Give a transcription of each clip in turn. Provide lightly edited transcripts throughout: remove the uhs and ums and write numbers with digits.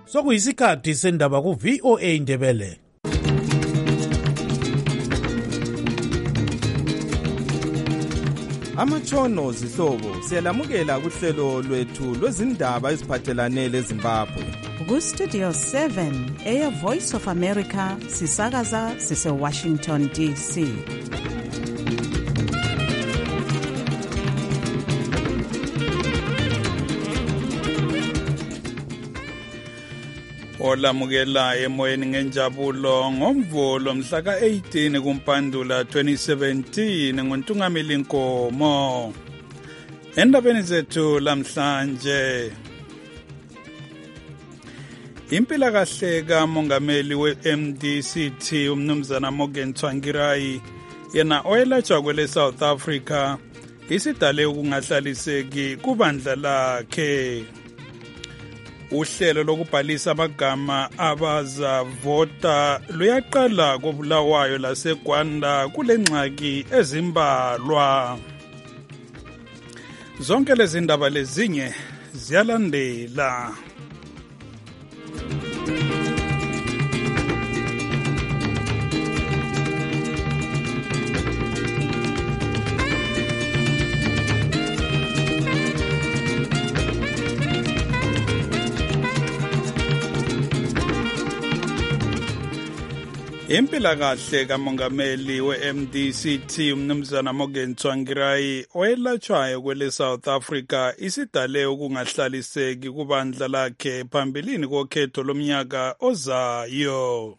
Sokuyisikhathi sendaba ku VOA Indebele. Amatshono zihlobo siyalamukela kuhlelo lwethu lwezindaba eziphathelane leZimbabwe. Ku Studio 7 Air Voice of America sisakaza sise Washington DC. Olamukela emoyeni ngenjabulo ngomvulo mhla ka-18 kuMpandula 2017 nguNtungameli Nkomo. Endabeni zethu lamhlanje, impilakahle kamongameli we-MDCT umnumzana Morgan Tsvangirai yena oyelatshwa kwele South Africa isidale ukungahlaliseki kubandla lakhe. Uhlelo lokubhalisa amagama abazavota luyaqala koBulawayo laseGwanda kule ngxaki ezimbalwa. Zonke lezi ndaba lezinye ziyalandela. Impilakahle kamongameli we-MDCT umnumzana Morgan Tsvangirai oyelatshwayo kwele South Africa isidale ukungahlaliseki kubandla lakhe phambilini kokhetho lomnyaka ozayo.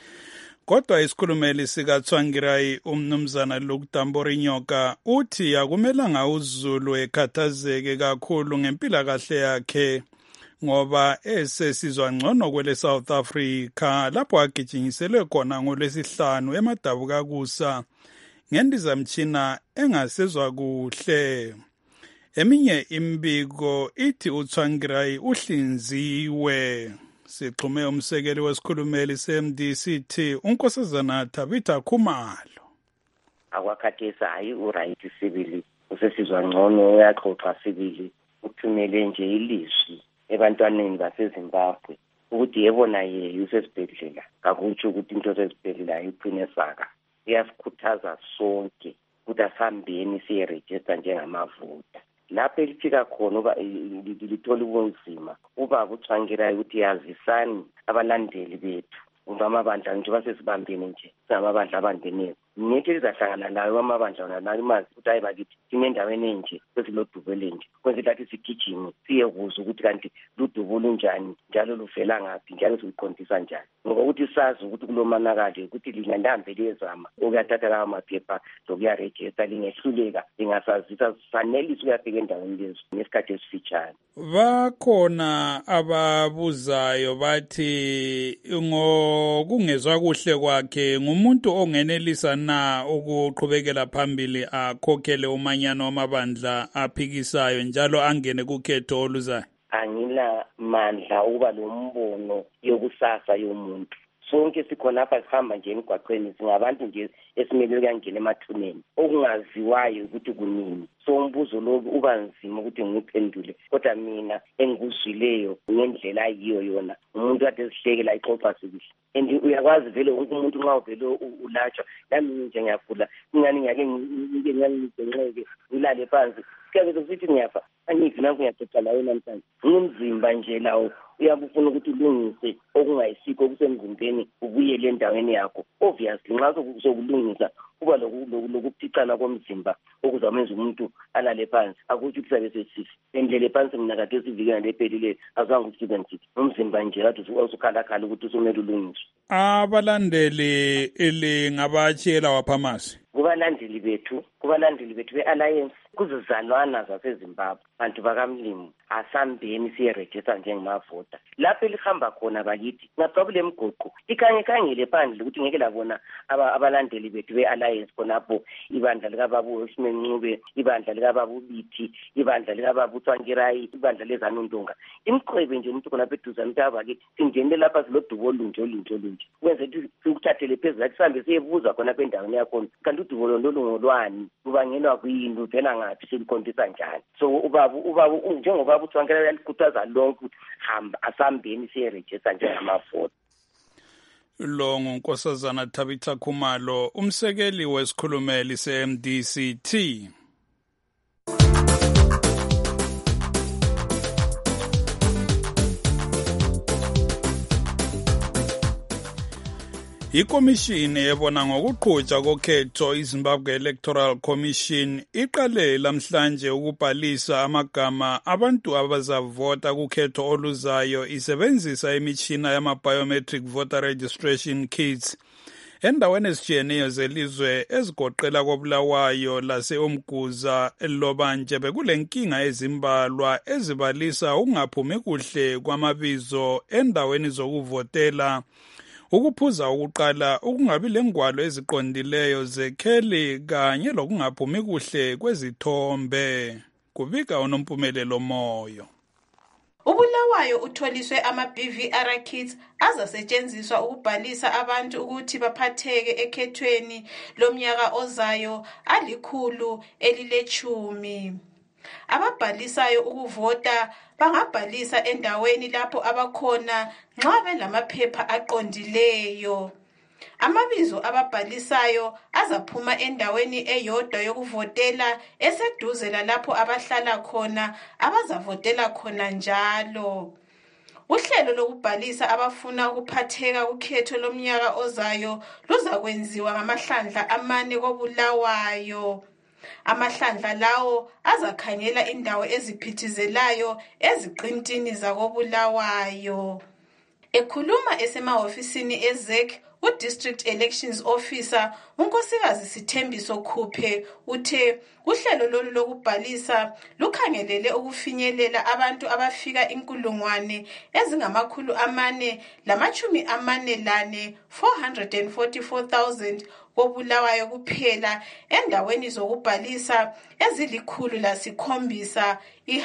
Kodwa isikhulumeli sikaTsvangirai umnumzana Lukutambori Nyoka uthi akumelanga uZulu ekhathazeke kakhulu ngempilakahle yakhe ngoba esesizwa ngcono kwele South Africa lapho agijinyiselwe khona ngoLwesihlanu eMadabukakusa ngendizamtshina engasezwa kuhle. Eminye imbiko ithi uTsvangirai uhlinziwe. Sixhume umsekeli wesikhulumeli se-MDCT uNkosazana Tabitha Khumalo. Akwakhathesi hayi uright sibili usesizwa ngcono uyaxoxa sibili uthumele nje ilizwi ebantwaneni baseZimbabwe ukuthi yebona yeye usesibhedlela kakutsho ukuthi into sesibhedlela ayiphine saka. Iyasikhuthaza sonke ukuthi asihambeni siyeregister njengamavota. Lapho elifika khona uba lithola ubunzima ubaba uTsvangirai ukuthi yazisani abalandeli bethu amabandla nje basesibambeni nje samabandla abandeneyo nithi lizahlangana layo amabandla nayo imazi ukuthi ayibakithi sinendaweni enje sesilodubele nje kwenze lathi sigijime siye kuzo ukuthi kanti ludubulu njani njalo luvela ngaphi njalo siqondisa njani ngoba ukuthi sazi ukuthi kulomanakade ukuthi lingantambe liyezama ukuyathatha lawo maphepha lokuyaregister lingehluleka lingasazisa sanelisa ukuyafika endaweni lezo ngesikhathi esifitshane. Bakhona ababuzayo bathi kungezwa kuhle kwakhe ngumuntu ongenelisa na ukuqhubekela phambili akhokhele umanyano wamabandla aphikisayo njalo angene kukhetho oluzayo. Angila mandla ukuba lombono yokusasa yomuntu. Sonke sikhona apha sihamba nje emgwaqweni singabantu nje esimele kuyangena emathuneni okungaziwayo ukuthi kunini. So umbuzo lo uba nzima ukuthi ngiphendule kodwa mina engikuzwileyo ngendlela ayiyo yona umuntu kade esihlekela ixoxa sibili and uyakwazi vele umuntu nxa uvele ulatshwa nami nje ngiyagula ingani ngiyake ngiyangicengeke ngilale phansi kuyabe sokuthi ngiyafa angithi nanku ngiyaxoxa lawe namhlanje ngumzimba nje lawo uyabufuna ukuthi ulungise okungayisikho okusemzimbeni ubuyele endaweni yakho. Obviously nxa sokulungisa kuba lokuphicana komzimba okuzamenza umuntu alale phansi akuthi kusabe sesifi endlele phansi mina kade sivikela lephelile azange ukuthi benzithi umzimba nje kade usukhalakhala ukuthi usumele ulungiswe. Abalandeli ngabachiyela waphamasi kubalandeli bethu be-alliance kuzizalwana zaseZimbabwe bantu bakamlimo asambeni siyeregister njengamavota lapho elihamba khona bakithi ngaphabule emgoqo ikhangele phandle ukuthi ngeke labona abalandeli bethu be-alliance khonapho ibandla likaBaba uSimencube ibandla likaBaba uBithi ibandla likaBaba uTsvangirai ibandla leZanundonga imqhwebe nje umuntu khonapho eduzane ukuthi abakithi singenele lapha silodubo olunje kwenze ukuthi sikuthathele phezulu sihambe siyebuza khonapho endaweni yakho kanti udubo lolu ngolwani kubangelwa kuyini uvela ngaphi selikhontisa njani. So ubaba njengoba uthi wankela yalikhuthaza lonke ukuthi hamba asambeni siyeregister njengamavoti. Lo nguNkosazana Tabitha Khumalo, umsekeli wesikhulumeli se-MDCT. Ikomishini ebona ngokuqhutshwa kokhetho iZimbabwe Electoral Commission iqale lamhlanje ukubhalisa amagama abantu abazavota kukhetho oluzayo isebenzisa imitshina yama-biometric voter registration kits endaweni ezitshiyeneyo zelizwe ezigoqela koBulawayo lase-Umguza Lobanje bekulenkinga ezimbalwa ezibalisa ukungaphumi kuhle kwamabizo endaweni zokuvotela, ukuphuza ukuqala, ukungabi lengwalo eziqondileyo zekheli kanye lokungaphumi kuhle kwezithombe. Kubika uNompumelelo Moyo. uBulawayo utholiswe ama-BVR kits azasetshenziswa ukubhalisa abantu ukuthi baphatheke ekhethweni lomnyaka ozayo 110. Ababhalisayo ukuvota bangabhalisa endaweni lapho abakhona nxa belamaphepha aqondileyo. Amabizo ababhalisayo azaphuma endaweni eyodwa yokuvotela eseduze lalapho abahlala khona abazavotela khona njalo. Uhlelo lokubhalisa abafuna ukuphatheka kukhetho lomnyaka ozayo luzakwenziwa ngamahlandla 4 koBulawayo. Amahlandla lawo azakhangela indawo eziphithizelayo eziqintini zakoBulawayo. Ekhuluma esemahofisini eZEC, uDistrict Elections Officer uNkosikazi Sithembiso Khuphe uthe uhlelo lolu lokubhalisa lukhangelele ukufinyelela abantu abafika 444,000 koBulawayo kuphela endaweni zokubhalisa ezili-107.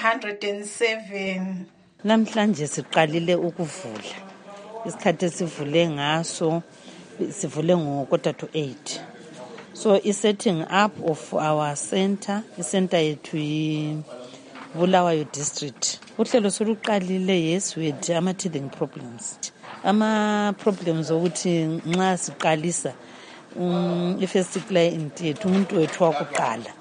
Namhlanje siqalile ukuvula. Isikhathi sivule ngaso sivule ngo-7:45. So setting up of our center, i-center yethu Bulawayo district. Uhlelo soluqalile, yes, with ama-teething problems. Ama-problems ukuthi nxa siqalisa i-first client yethu umuntu wethu wakuqala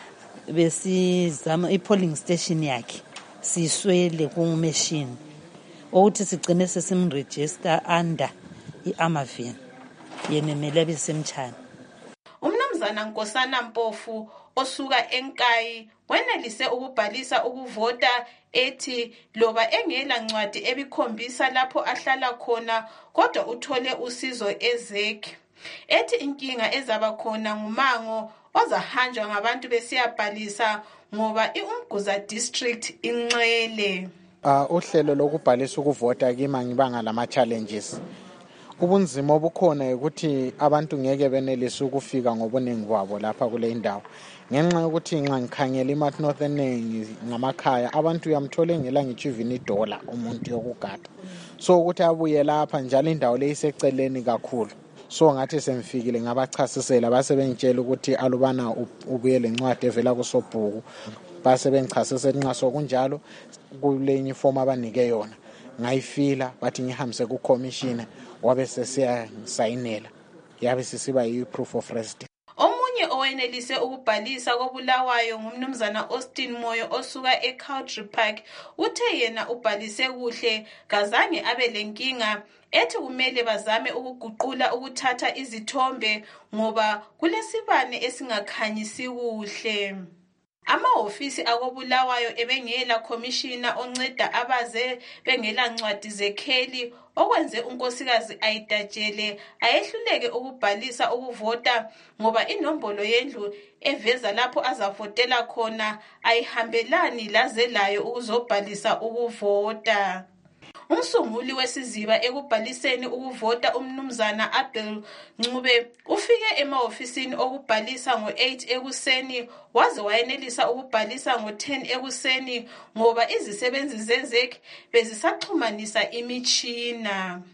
besizama i-polling station yakhe siswele ku-machine ukuthi sigcine sesimregister under i-Amaven yenemele besemtshana. Umnumzana Nkosana Mpofu osuka eNkayi wenelise ukubhalisa ukuvota ethi loba engela ncwadi ebikhombisa lapho ahlala khona kodwa uthole usizo eZEC. Ethi inkinga ezaba khona ngumango ozahanjwa ngabantu besiyabhalisa ngoba iUmguza district inxele. Uhlelo lokubhalisa ukuvota kimi ngibanga lama challenges. Ubunzima obukhona ukuthi abantu ngeke benelise ukufika ngobuningi babo lapha kule ndawo. Ngenxa yokuthi nxa ngikhangela iMount Northern ngamakhaya abantu uyamthola engela ngitshiva $1 umuntu yokugada. So ukuthi abuye lapha njalo indawo le iseceleni kakhulu. So ngathi semfikile ngabachasisela base bengitshela ukuthi alubana ubuye lencwadi evela kusobhuku. Base bengichasisela nxa sokunjalo kulenye form abanike yona. Ngayifila bathi ngihambise ku commissioner wabe sesiya sayinela. Yabe sisiba yi-proof of residence. Omunye owenelise ukubhalisa koBulawayo ngumnumzana Austin Moyo osuka eCountry Park uthe yena ubhalise kuhle kazange abe lenkinga ethi kumele bazame ukuguqula ukuthatha izithombe ngoba kulesibane esingakhanyisi kuhle. Amahofisi akoBulawayo ebengela commissioner onceda abaze bengela ncwadi zekheli okwenze unkosikazi ayidatshele ayehluleke ukubhalisa ukuvota ngoba inombolo yendlu eveza lapho azavotela khona ayihambelani laze layo ukuzobhalisa ukuvota. Umsunguli wesiziba ekubhaliseni ukuvota umnumzana Abdul Ncube ufike emahofisini okubhalisa ngo-8 ekuseni waze wayenelisa ukubhalisa ngo-10 ekuseni ngoba izisebenzi zeZEC bezisaxhumanisa imitshina.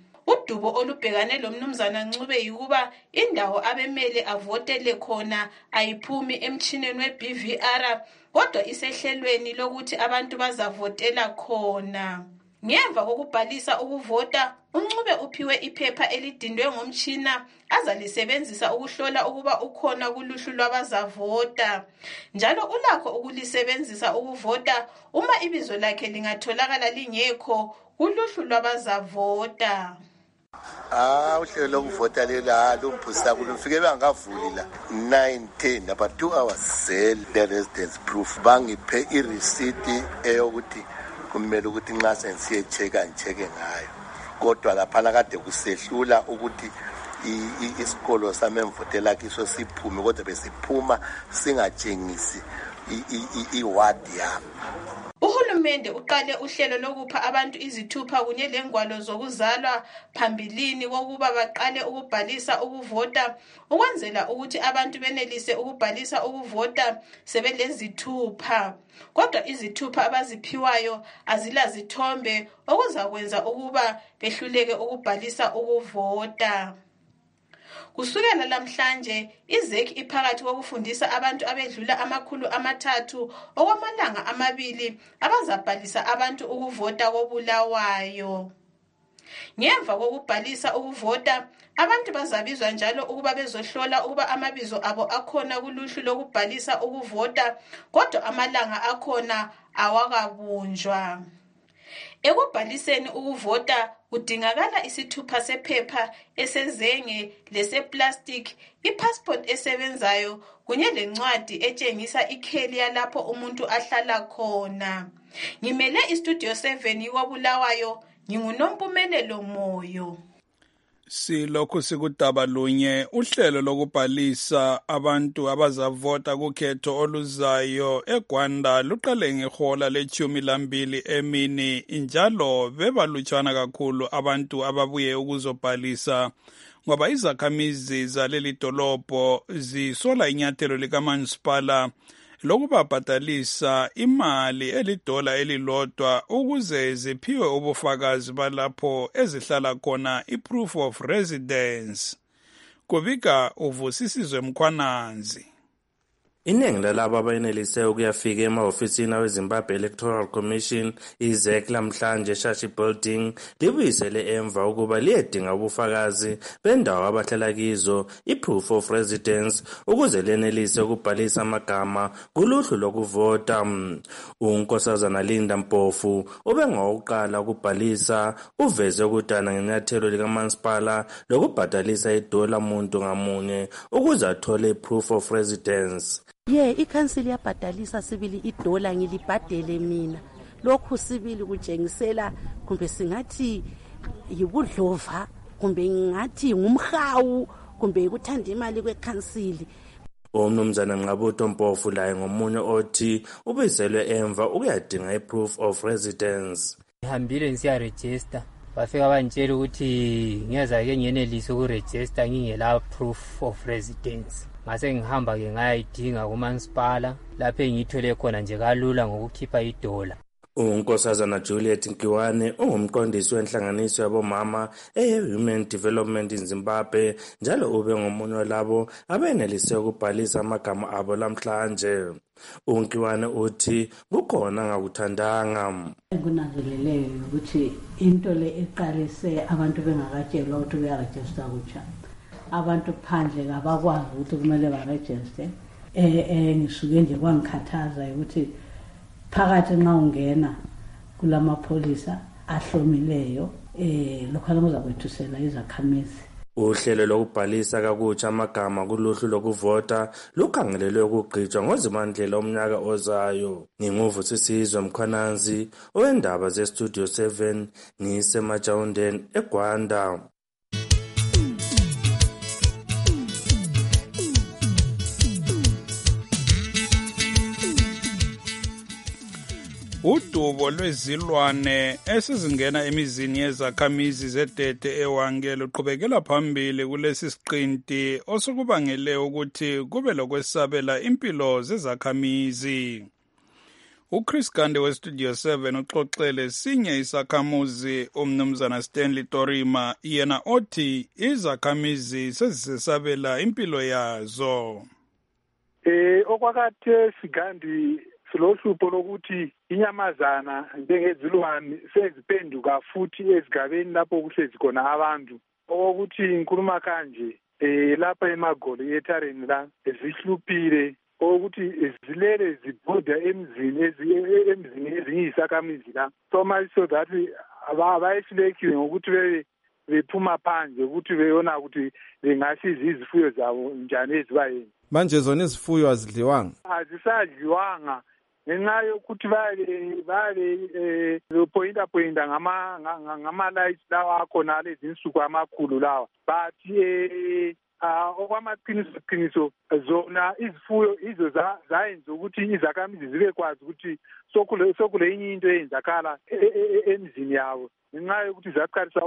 Udubo olubhekane lomnumzana Ncube yikuba indawo abemele avotele khona ayiphumi emtshineni we-BVR kodwa isehlelweni lokuthi abantu bazavotela khona. Ngemva kokubhalisa ukuvota, uNcube uphiwe iphepha elidindwe ngomtshina azalisebenzisa ukuhlola ukuba ukhona kuluhlu lwabazavota. Njalo ulakho ukulisebenzisa ukuvota uma ibizo lakhe lingatholakala lingekho kuluhlu lwabazavota. Uhlelo lokuvota lela lumphusa kulufike bangavuli la 9:10 about 2 hours the residence proof bangiphe ireceipt eyokuthi kumele ukuthi nxa sensiye checka ngayo kodwa lapha kade kusehlula ukuthi isikolo sami emvotela kiso siphume kodwa besiphuma singatshengisi iward yami. Uhulumende uqale uhlelo lokupha abantu izithupha kunye lengwalo zokuzalwa phambilini kokuba baqale ukubhalisa ukuvota ukwenzela ukuthi abantu benelise ukubhalisa ukuvota sebelezithupha. Kodwa izithupha abaziphiwayo azilazithombe okuzakwenza ukuba behluleke ukubhalisa ukuvota. Kusukela lamhlanje iZEC iphakathi kokufundisa abantu abedlula 300 okwamalanga 2 abazabhalisa abantu ukuvota koBulawayo. Ngemva kokubhalisa ukuvota, abantu bazabizwa njalo ukuba bezohlola ukuba amabizo abo akhona kuluhlu lokubhalisa ukuvota, kodwa amalanga akhona awakabunjwa. Ekubhaliseni ukuvota kudingakala isithupha sephepha esezenge leseplastic, ipassport esebenzayo kunye lencwadi etshengisa ikheli yalapho umuntu ahlala khona. Ngimele istudio 7 kwaBulawayo, nginguNompumelelo Moyo. Silokhu sikudaba lunye uhlelo lokubhalisa abantu abazavota kukhetho oluzayo eGwanda luqale ngehola le-12 emini njalo bebalutshwana kakhulu abantu ababuye ukuzobhalisa ngoba izakhamizi zaleli dolobho zisola inyathelo likamasipala lokubabhadalisa imali $1 elilodwa ukuze ziphiwe ubufakazi balapho ezihlala khona i-proof of residence. Kubika uvusisizwe Mkhwananzi. Iningi lalabo abenelise ukuyafika emahofisini aweZimbabwe Electoral Commission iZEC lamhlanje eShashi Building libuyisele emva ukuba liyedinga ubufakazi bendawo abahlala kizo i-proof of residence ukuze lenelise ukubhalisa amagama kuluhlu lokuvota. uNkosazana Linda Mpofu ubengowokuqala ukubhalisa uveze ukudana ngenyathelo likamasipala lokubhadalisa $1 muntu ngamunye ukuze athole i-proof of residence. Ikhansili yabhadalisa sibili $1 ngilibhadele mina. Lokhu sibili kutshengisela kumbe singathi yibudlova kumbe ngathi ngumhawu kumbe ukuthanda imali kwekhansili. Umnumzana Nqabutho Mpofu laye ngomunye othi ubizelwe emva ukuyadinga i-proof of residence. Ngihambile ngisiya register bafika bantshela ukuthi ngiyazake ngiyenelise ukuregister ngingela proof of residence. Ngase ngihamba ke ngayidinga kuMansipala lapho engithole khona nje kalula ngokukhipha $1. uNkosazana Juliet Nkiwane ungumqondisi wenhlanganiso yabomama eHuman Development in Zimbabwe njalo ube ngomunye walabo abenelise ukubhalisa amagama abo lamhlanje. uNkiwane uthi kukhona ngakuthandanga. Kunanzeleleyo ukuthi into le eqalise abantu bengakatshelwa ukuthi beyaregister kutsha. Abantu phandle kabakwazi ukuthi kumele baregister. Ngisuke nje kwangikhathaza ukuthi phakathi nxa ungena kulamapholisa ahlomileyo lokho kuzakwethusela izakhamizi. Uhlelo lokubhalisa kakutsha amagama kuluhlu lokuvota lukhangelelwe ukugqitshwa ngoZibandlela omnyaka ozayo. Nginguvusisizwe Mkhwananzi owendaba zeStudio 7 ngisemajawundeni eGwanda. Udubo lwezilwane esizingena emizini yezakhamizi zeDede eWange luqhubekela phambili kulesi siqinti osukubangele ukuthi kube lokwesabela impilo zezakhamizi. uChris Gande weStudio 7 uxoxele sinye isakhamuzi umnumzana Stanley Torima yena othi izakhamizi sezisabela impilo yazo. Okwakathe Sigandi silohlupho lokuthi inyamazana njengezilwane sezipenduka futhi ezigabeni lapho kuhlezi khona abantu. Okokuthi inkulumo kanje lapha eMagoli eTareni la zihluphile ukuthi zilele zibhoda emzini eziyisakhamizi la so much so that abayihlekiwe ngokuthi bephuma phandle ukuthi beyona ukuthi bengasiza izifuyo zabo njani ezibayeni. Manje zona izifuyo azidliwanga? Azisadliwanga ngenxa yokuthi vale pointa ngama-lights lawa akhona lezi nsuku amakhulu lawa but okwamaqiniso zona izifuyo izo zayenza ukuthi izakhamizi zibe kwazi ukuthi sokule enye into eyenzakala emzini yabo ngenxa yokuthi zaqalisa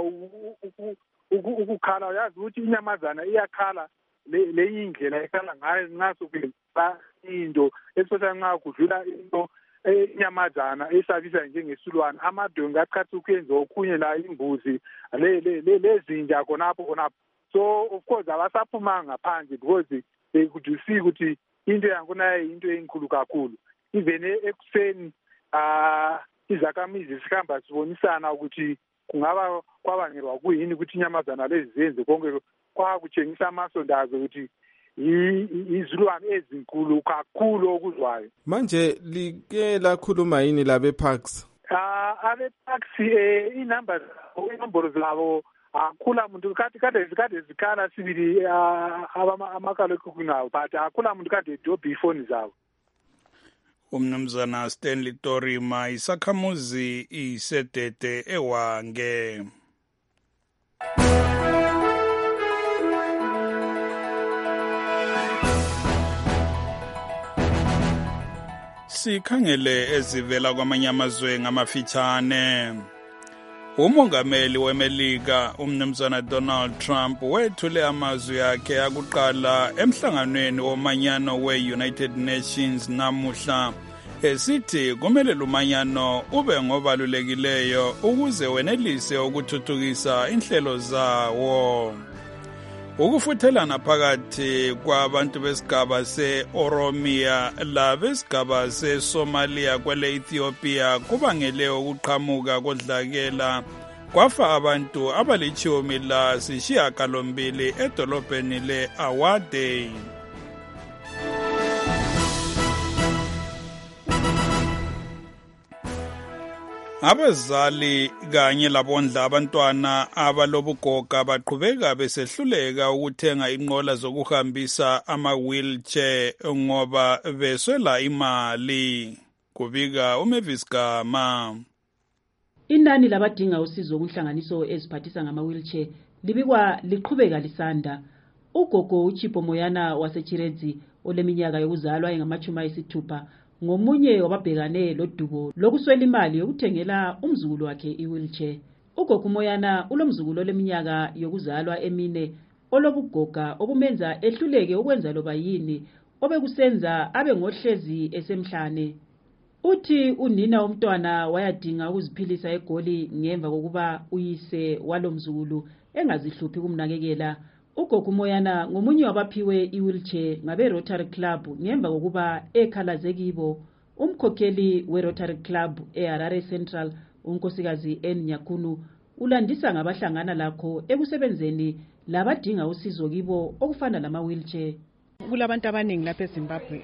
ukukhala. Uyazi ukuthi inyamazana iyakhala le indlela ekhala ngayo nxa sokuba into especially nxa kudlula into inyamazana esabisa njengesilwane amadonga aqhatha ukuyenza okhunye la imbuzi lezinja khonapho. So of course abasaphuma ngaphandle because they could see ukuthi into yangonayo into enkulu kakhulu. Even ekuseni izakhamizi sihamba sibonisana ukuthi kungaba kwabangelwa kuyini ukuthi inyamazana lezi zenze konke kwakutshengisa amasondazo ukuthi izilwane ezinkulu kakhulu okuzwayo. Manje like lakhuluma yini labe parks? Abe-parks inombolo zabo akula muntu kade zikhala sibili amakhalekhukhwini abo but akula muntu kade edobha ifoni zabo. Umnumzana Stanley Torima isakhamuzi isedede ewange. Sikhangele ezivela kwamanye amazwe ngamafitshane. Umongameli weMelika umnumzana Donald Trump wethule amazwi akhe akuqala emhlanganweni womanyano we-United Nations namuhla esithi kumele lumanyano ube ngobalulekileyo ukuze wenelise ukuthuthukisa inhlelo zawo. Ukufuthelana phakathi kwabantu besigaba se-Oromia labesigaba se-Somalia kwele Ethiopia kubangele ukuqhamuka kodlakela kwafa abantu abali-18 edolobheni le-Awade. Abazali kanye labondla abantwana abalobugoga baqhubeka besehluleka ukuthenga inqola zokuhambisa ama-wheelchair ngoba beswela imali. Kubika uMavis Gama. Inani labadinga usizo kunhlanganiso eziphathisa ngama-wheelchair libikwa liqhubeka lisanda. Ugogo uChipo Moyana waseChiredzi oleminyaka yokuzalwa engama-60 ngomunye wababhekane lodubo lokuswela imali yokuthengela umzukulu wakhe i-wheelchair. Ugogo Moyana ulomzukulu oleminyaka yokuzalwa emine olobugoga obumenza ehluleke ukwenza loba yini obekusenza abe ngohlezi esemhlane. Uthi unina womntwana wayadinga ukuziphilisa eGoli ngemva kokuba uyise walomzukulu engazihluphi kumnakekela. Ugogo Moyana ngomunye wabaphiwe i-wheelchair ngabe-Rotary Club ngemva kokuba ekhalaze kibo. Umkhokheli we-Rotary Club eHarare Central unkosikazi N Nyakhunu ulandisa ngabahlangana lakho ekusebenzeni labadinga usizo kibo okufana lama-wheelchair. Kulabantu abaningi lapha eZimbabwe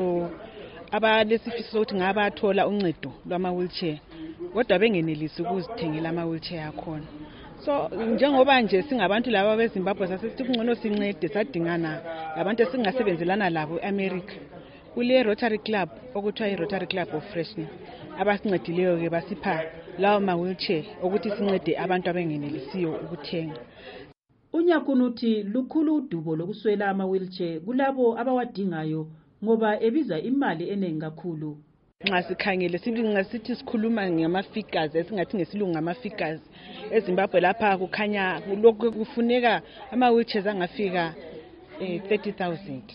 abalesifiso ukuthi ngabathola uncedo lwama-wheelchair kodwa bengenelisi ukuzithengela ama-wheelchair akhona. So njengoba nje singabantu laba beZimbabwe sasesithi kungcono sincede sadingana labantu esingasebenzelana labo eAmerica. Kule Rotary Club okuthiwa i-Rotary Club of Freshness abasincedileyo ke basipha lawo ma-wheelchair ukuthi sincede abantu abengenelisiyo ukuthenga. Unyakhunu uthi lukhulu udubo lokuswela ama-wheelchair kulabo abawadingayo ngoba ebiza imali eningi kakhulu. Nxa sikhangele sithi sikhuluma ngama-figures esingathi ngesilungu ngama-figures eZimbabwe lapha kukhanya lokhu kufuneka ama-wheelchairs angafika 30,000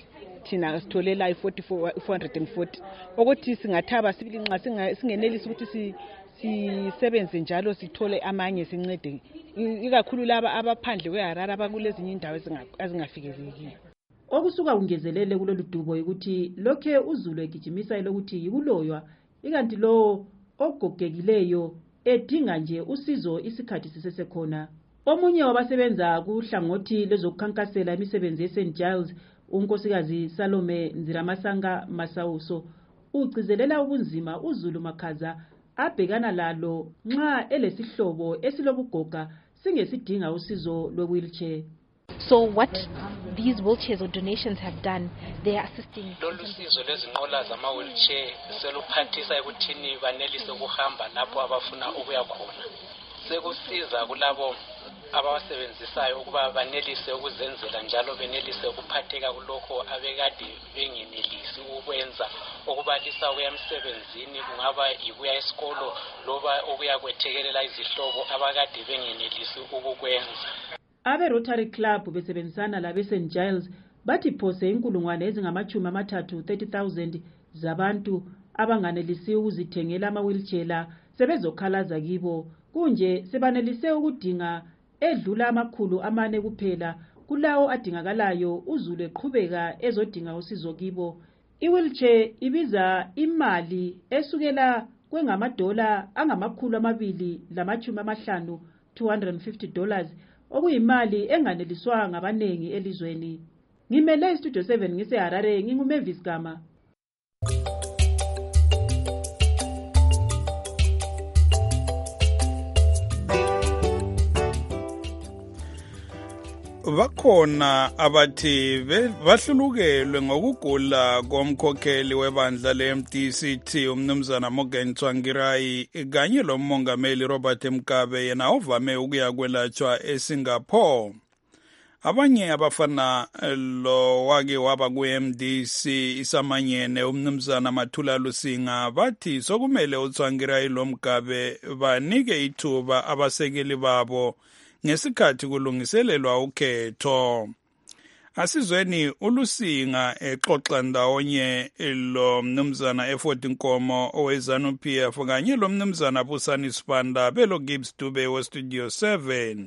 thina sitholela 440 ukuthi singathaba sibili nxa singenelisa ukuthi sisebenze njalo sithole amanye sincede ikakhulu laba abaphandle kweHarare abakulezinye indawo ezingafikelekiyo. Okusuka kungezelele kulolu dubo ukuthi lokhe uZulu egijimisa elokuthi yikuloywa ikanti lo ogogekileyo edinga nje usizo isikhathi sisesekhona. Omunye wabasebenza kuhlangothi lezokukhankasela imisebenzi yeSt Giles, unkosikazi Salome Nziramasanga Masauso, ugcizelela ubunzima uZulu Makhaza abhekana lalo nxa elesihlobo esilobugoga singesidinga usizo lwe-wheelchair. So what these wheelchairs or donations have done, they are assisting. Lolu sizo lezinqola zama-wheelchair seluphathisa ekuthini banelise ukuhamba lapho abafuna ukuya khona. Sekusiza kulabo abawasebenzisayo ukuba banelise ukuzenzela njalo benelise ukuphatheka kulokho abekade bengenelisi ukwenza, okubalisa ukuya emsebenzini, kungaba ikuya esikolo loba ukuya kwethekelela izihlobo abakade bengenelisi ukukwenza. Abe Rotary Club besebenzisana labe St Giles bathi phose inkulungwane ezingama-30,000 zabantu abanganelisi ukuzithengela ama-wheelchair sebezokhalaza kibo, kunje sebanelise ukudinga edlula 400 kuphela kulawo adingakalayo uZulu eqhubeka ezodinga usizo kibo. I-wheelchair ibiza imali esukela kwengamadola $250, $250, okuyimali enganeliswa ngabanengi elizweni. Ngimele iStudio 7 ngiseHarare, nginguMavis Gama. Bakhona abathi bahlulukelwe ngokugula komkhokheli webandla le-MDCT umnumzana Morgan Tsvangirai kanye lomongameli Robert Mugabe yena ovame ukuya kwelatshwa eSingapore. Abanye abafana lo wake waba ku-MDC isamanyene umnumzana Mathula Lusinga bathi sokumele uTsvangirai lo Mugabe banike ithuba abasekeli babo ngesikhathi kulungiselelwa ukhetho. Asizweni uLusinga exoxa ndawonye lo mnumzana eFort Nkomo oweZANU-PF kanye lo mnumzana Busani Sibanda belo Gibbs Dube weStudio 7.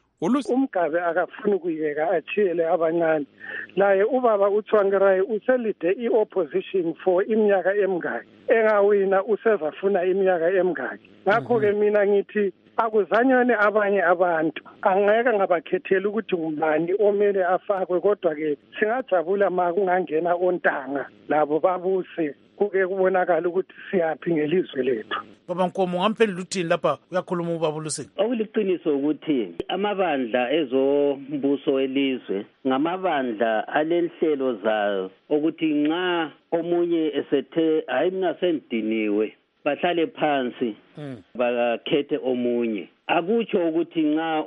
Umgabe akafuni kuyeka achiyele abancane. Laye ubaba uTsvangirai uselide i-opposition for iminyaka emingaki. Engawina usezafuna iminyaka emingaki. Ngakho ke mina ngithi akuzanyane abanye abantu, angeke ngabakhethela ukuthi ngubani omele afakwe, kodwa ke singajabula ma kungangena ontanga labo babuse kuke kubonakala ukuthi siyaphi ngelizwe lethu. Baba Nkomo ngamphendula uthini lapha uyakhuluma ubaba Lusinga? Okuliqiniso ukuthi amabandla ezombuso elizwe ngamabandla alenhlelo zayo ukuthi nxa omunye esethe hayi mina sendiniwe bahlale phansi bakhethe omunye. Akutsho ukuthi nxa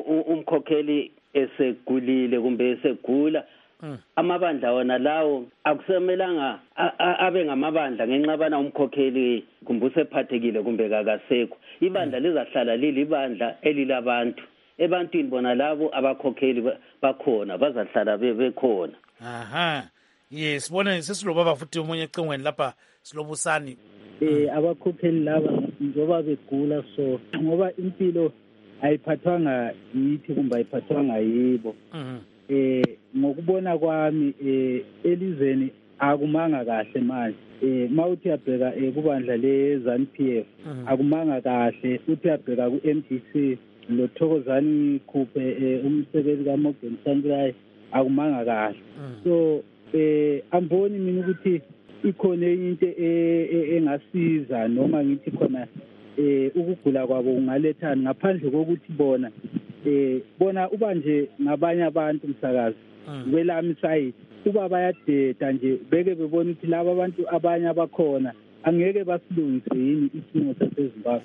umkhokheli esegulile kumbe esegula amabandla wona lawo akusemelanga abe ngamabandla ngenxa bana umkhokheli kumbe usephathekile kumbe kakasekho. Ibandla lizahlala lilibandla elilabantu. Ebantwini bona labo abakhokheli bakhona bazahlala bekhona. Aha. Yes, sibone sesilobaba futhi umunye ecengweni lapha silobusani. Abakhokheli laba njengoba begula so ngoba impilo ayiphathwanga yithi kumbe ayiphathwanga yibo. Ngokubona kwami elizweni akumanga kahle manje. Mawuthi yabheka kubandla leZANU-PF akumanga kahle, uthi yabheka ku-MDC lo Thokozani Khuphe umsebenzi kaMorgan Tsvangirai akumanga kahle. So amboni mina ukuthi ikhona into engasiza noma ngithi khona ukugula kwabo kungalethana ngaphandle kokuthi bona uba nje ngabanye abantu msakazi kwelami side kuba bayadeda nje beke bebona ukuthi laba abantu abanye abakhona angeke basilungise yini isimo saseZimbabwe.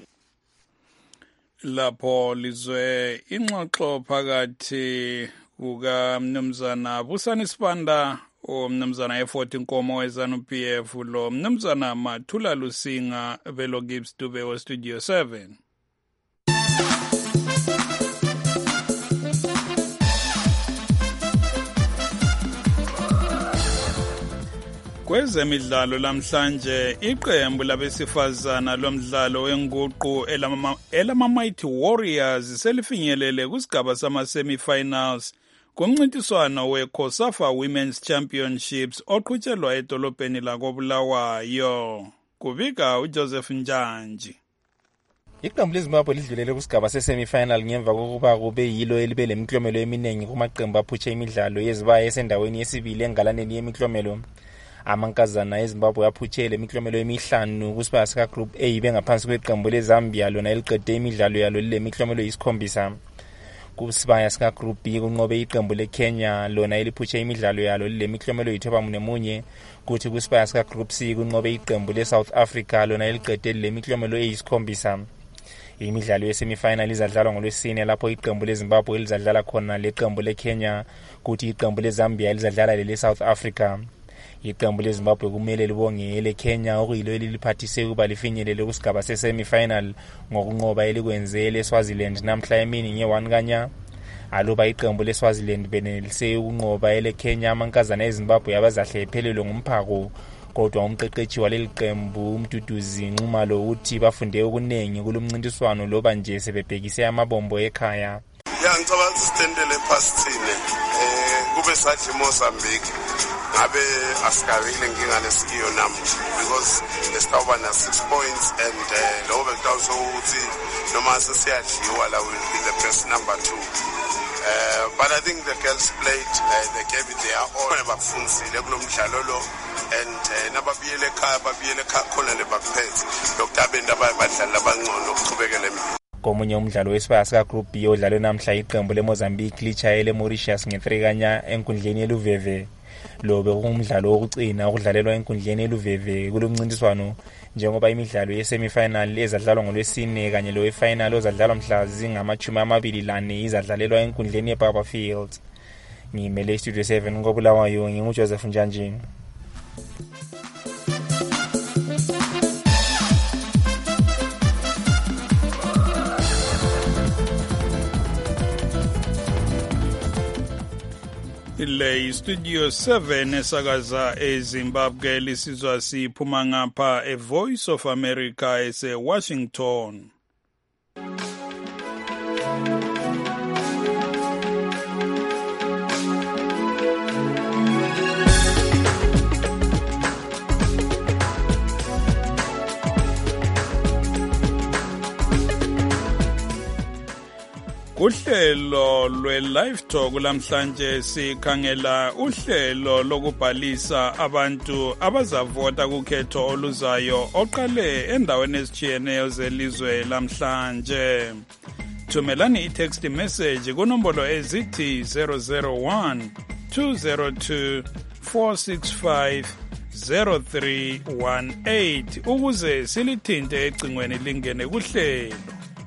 Lapho lizwe ingxoxo phakathi kukaMnumzana Busani Sibanda umnumzana eFort Nkomo weZANU-PF lo mnumzana Mathula Lusinga belo Gibbs Dube weStudio 7. Kwezemidlalo lamhlanje iqembu labesifazana lomdlalo wenguqu elama-Mighty Warriors selifinyelele kusigaba sama-semi-finals kumncintiswano we-COSAFA Women's Championships oqhutshelwa edolobheni lakoBulawayo. Kubika uJoseph Njanji. Iqembu leZimbabwe lidlulele kusigaba se-semi-final ngemva kokuba kube yilo elibe lemiklomelo eminingi kumaqembu aphutshe imidlalo yezibaya esendaweni yesibili engalaneni yemiklomelo. Amankazana eZimbabwe aphutshe lemiklomelo emihlanu kusibaya sika-Group A bengaphansi kweqembu leZambia lona eliqede imidlalo yalo lemiklomelo yisikhombisa. Kusibaya sika-Group B kunqobe iqembu leKenya lona eliphutshe imidlalo yalo lemiklomelo yi-9 kuthi kusibaya sika-Group C kunqobe iqembu leSouth Africa lona eliqede lemiklomelo eyisikhombisa. Imidlalo yesemifinal izadlalwa ngoLwesine lapho iqembu leZimbabwe lizadlala khona leqembu leKenya kuthi iqembu leZambia lizadlala leSouth Africa. Iqembu leZimbabwe kumele libonge leKenya okuyilo eliphathise ukuba lifinyelele kusigaba se-semifinal ngokunqoba elikwenze leSwaziland namhla emini nge-1 kanya. Aluba iqembu leSwaziland benelise ukunqoba eleKenya amankazana eZimbabwe abazahle ephelelwe ngumphako. Kodwa umqeqeshi waleli qembu uMduduzi Nxumalo uthi bafunde okunengi kulomncintiswano loba nje sebebhekise amabombo ekhaya. Ngicabanga sitendele phasithine kube sathi Mozambique ngabe asikawile ngingalesikiyo namuhla because lesitawuba na 6 points and lo bekutawusho ukuthi noma sesiyadliwa la will be the best number 2. But I think the girls played, they gave it their all. Bafunzile kulomdlalo lo and nababiyele ekhaya khona lebakuphethe lokudabeni abadlali abangcono ukuchubekela empilo. Komunye umdlalo wesibaya sika-Group B odlalwe namhla iqembu leMozambique lichayele Mauritius nge-3 kanya enkundleni yeLuveve. Lo bekungumdlalo wokucina okudlalelwa enkundleni yeLuveve kulomncintiswano njengoba imidlalo ye-semifinal ezadlalwa ngoLwesine kanye lowe-final ozadlalwa mhla zingama-24 izadlalelwa enkundleni yeBarber Fields. Ngimele Studio 7 ngoBulawayo nginguJoseph Njanji. Le Studio 7 esakaza eZimbabwe lisizwa siphuma ngapha eVoice of America eseWashington. Uhlelo lwe-Live Talk lamhlanje sikhangela uhlelo lokubhalisa abantu abazavota kukhetho oluzayo oqale endaweni ezitshiyeneyo zelizwe lamhlanje. Thumelani i-text message kunombolo ezithi 001 202 465 0318 ukuze silithinte ecingweni lingene kuhlelo.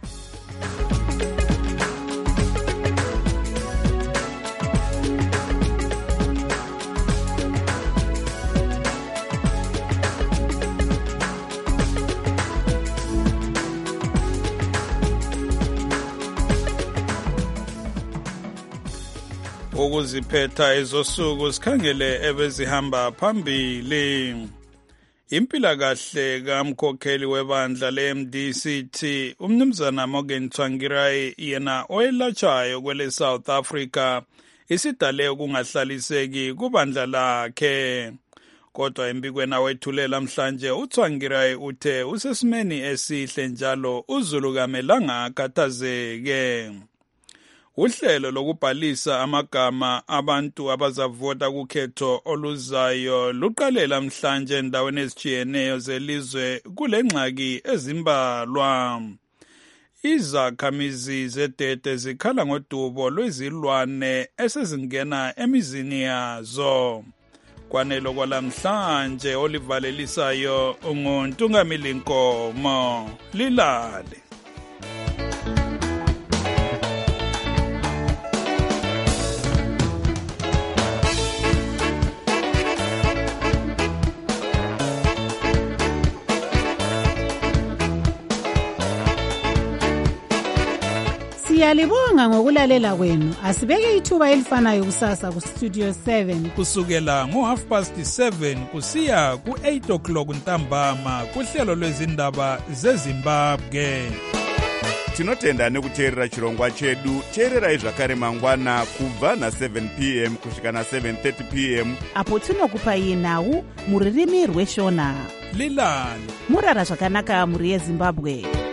Ukuziphetha ezosuku sikhangele ebezihamba phambili. Impilakahle kamkhokheli webandla le-MDCT umnumzana Morgan Tsvangirai yena oyelatshayo kwele South Africa isidale ukungahlaliseki kubandla lakhe. Kodwa empikweni awethulela namhlanje uTsvangirai uthe usesimeni esihle njalo uZulu kamelanga akhathazeke. Uhlelo lokubhalisa amagama abantu abazavota kukhetho oluzayo luqalela namhlanje endaweni ezitshiyeneyo zelizwe kulengxaki ezimbalwa. Izakhamizi zedede zikhala ngodubo lwezilwane esezingena emizini yazo. Kwanelo kwalamhlanje olivalelisayo nguNtungamili Nkomo. Lilale. Siyalibonga ngokulalela kwenu. Asibeke ithuba elifanayo kusasa ku Studio 7 kusukela ngo7:30 kusiya ku8 o'clock ntambama kuhlelo lwezindaba zeZimbabwe. Tinotenda nekuteerera chirongwa chedu. Teererai zvakare mangwana kubva na7 p.m. kusvika na7:30 p.m. apo tinokupai nhau muririmi rweshona. Lilani murara zvakanaka muri yeZimbabwe.